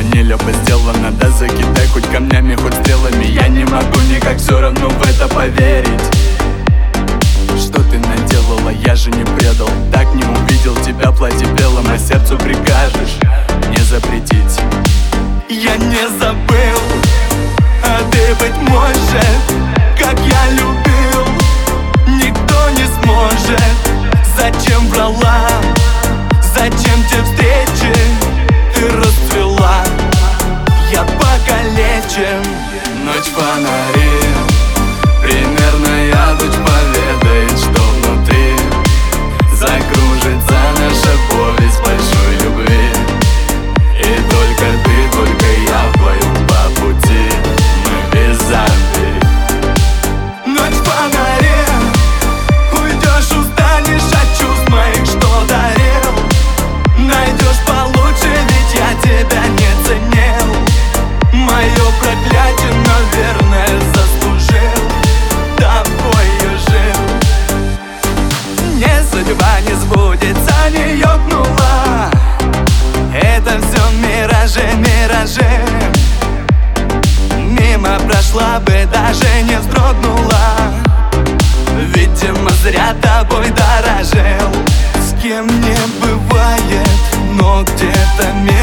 нелепо сделано. Да закидай хоть камнями, хоть стрелами, я не могу никак все равно в это поверить. Что ты наделала, я же не предал. Так не увидел тебя, платье белым, а сердцу прикажешь не запретить. Я не забыл, а ты, быть может, как я любил, никто не сможет. Зачем врала, зачем те встречи, ты расцвела, я покалечен. Ночь фонари, примерная луч поведает, что внутри закружится наша повесть большой любви. И только ты, только я вдвоем по пути, мы без обид. Ночь фонари, уйдешь, устанешь от чувств моих, что дарил. Найдешь получше, ведь я тебя не ценил. Мое проклятие, наверное, заслужил, тобою жил. Не судьба не сбудется, не ёкнула. Это все миражи, миражи. Мимо прошла бы, даже не вздрогнула. Видимо, зря тобой дорожил. С кем не бывает, но где-то